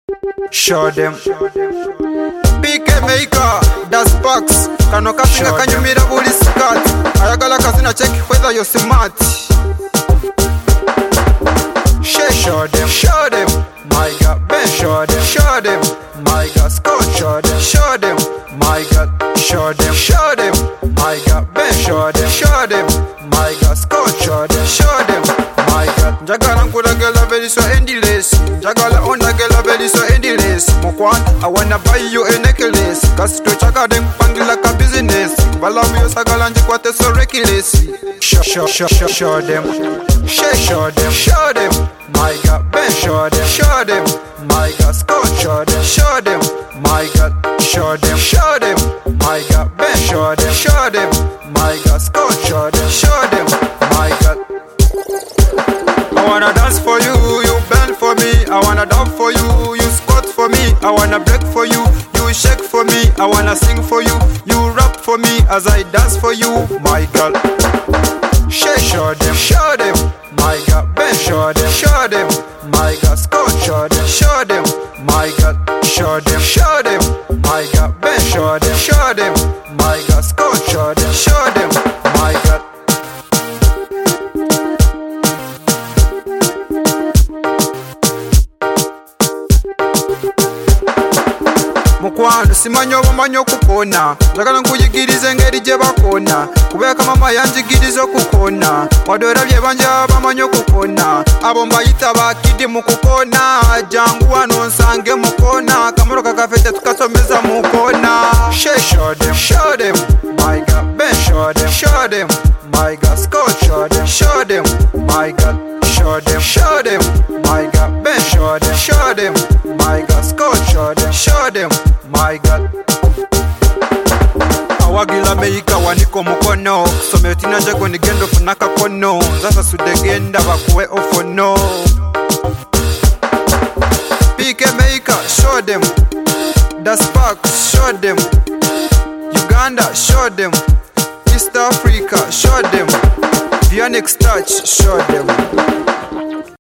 Show them. PK maker, das packs. Kano kafinga kanyumira buli skirt. Ayagala kazina check whether you're smart. Show them, show them. My God, Ben, show them, my God, Scott, show them, my God, show them, my God, Ben, show them, my God, Scott, show them, my God. Njagala nkulagala very so endless. Njagala ondagala very so endless. Mukwan, I wanna buy you a necklace. Kasito chaka dem pangila ka business. Balamu yo sagala njikwate so reckless. Show them, show them. My God, Ben, show them, my God, Scott, show them, my God, show them, my God, Ben, show them, my God, Scott, show them, my God. I wanna dance for you, you bend for me. I wanna dance for you, you squat for me. I wanna break for you, you shake for me. I wanna sing for you, you rap for me as I dance for you, my girl. Show them, my God, Ben, show them, my God, Scott, show them, my God, show them, my God, Ben, show them, my God, Scott, show them, my God. Mukwano simanyo bumanyo kukona. Njagala nkuyigirize engeri gye bakona. Kubeeka mama yanjigiriza okukona. Wadora bye banja bamanyi okukona. Abo mbayita bakidi mu kukona. Jangu wano nsange mukona. Kamoroka kafete tukasomeza mukona. Show them, my God, Ben, show them, my God, Scott, show them, my God, show them, my God, Ben, show them, my God, Scott, show them, my God. Awagila meika waniko mukono. Kusomero tina jago nigendo funaka kono. Zasa sudegenda bakuwe ofono. PK maker, show them. Das Sparks, show them. Uganda, show them. East Africa, show them. Vianix touch, show them.